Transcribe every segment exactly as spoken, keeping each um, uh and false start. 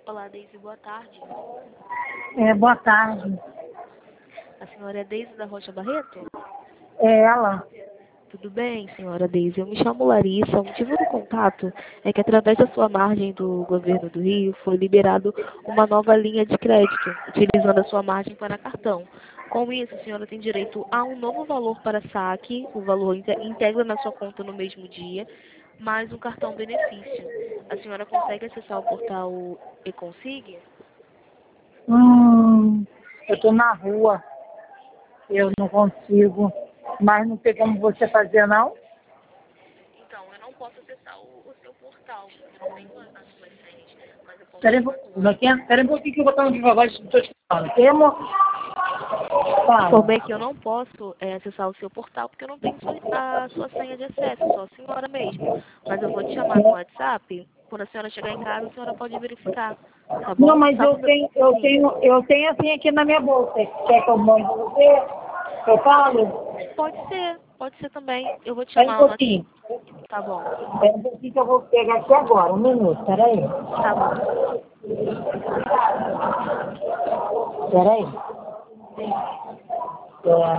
Olá, Deise, boa tarde. É, boa tarde. A senhora é Deise da Rocha Barreto? É ela. Tudo bem, senhora Deise? Eu me chamo Larissa. O motivo do contato é que, através da sua margem do governo do Rio, foi liberado uma nova linha de crédito, utilizando a sua margem para cartão. Com isso, a senhora tem direito a um novo valor para saque, o valor inte- integra na sua conta no mesmo dia, mais um cartão benefício. A senhora consegue acessar o portal eConsig? Hum, eu tô na rua. Eu não consigo. Mas não sei como você fazer, não. Então, eu não posso acessar o, o seu portal, porque eu não tenho as suas senhas, mas eu posso Peraí, acessar tudo. peraí, peraí um pouquinho que eu vou botar um devagar e estou te falando. Temo. Fala. Informei que eu não posso é, acessar o seu portal, porque eu não tenho sua- a sua senha de acesso, só a senhora mesmo. Mas eu vou te chamar no WhatsApp, quando a senhora chegar em casa, a senhora pode verificar, tá Não, bom? mas Sabe eu o meu... tenho, eu Sim, tenho, eu tenho assim aqui na minha bolsa. Quer que eu mande pra você? Eu falo? pode ser, pode ser também. Eu vou te Espera um chamar no WhatsApp, pouquinho. tá bom, Espera um pouquinho que eu vou pegar aqui agora. Um minuto, peraí. tá bom. Peraí. É.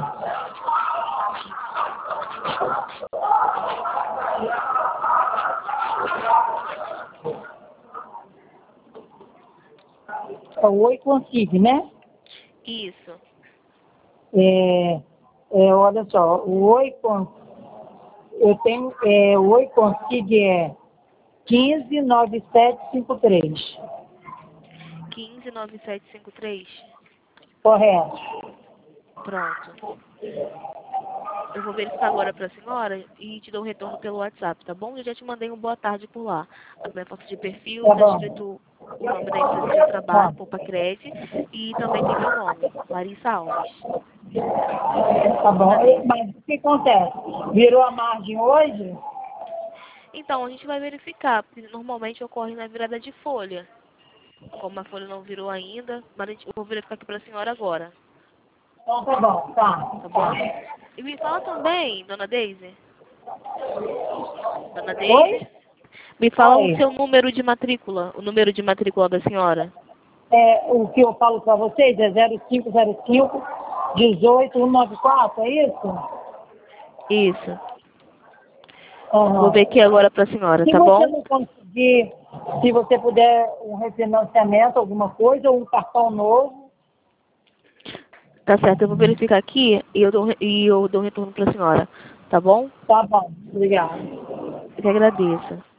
É o Oi Consigo, né? Isso, É, é, olha só, o Oi Consigo, eu tenho, é, o Oi Consigo é quinze nove sete cinco três, quinze nove sete cinco três. correto. Pronto. Eu vou verificar agora para a senhora e te dou um retorno pelo WhatsApp, tá bom? Eu já te mandei um boa tarde por lá. A minha foto de perfil Tá está bom. escrito o nome da empresa que eu trabalho, Tá, Poupacred, e também tem meu nome, Larissa Alves. tá bom. Agradeço. Mas o que acontece? Virou a margem hoje? Então, a gente vai verificar, porque normalmente ocorre na virada de folha. Como a folha não virou ainda, mas a gente- eu vou verificar aqui para a senhora agora, Então tá bom, tá. tá bom? Tá. E me fala também, dona Deise. Dona Deise, Oi? me fala o Oi. seu número de matrícula, o número de matrícula da senhora. É, o que eu falo para vocês é zero cinco zero cinco dezoito cento e noventa e quatro, é isso? Isso. Vou Aham. ver aqui agora para a senhora, Se tá você bom? não conseguir, se você puder um refinanciamento, alguma coisa, ou um cartão novo, Tá certo, eu vou verificar aqui e eu dou, um re- e eu dou um retorno para a senhora, tá bom? tá bom. Obrigada. Eu que agradeço.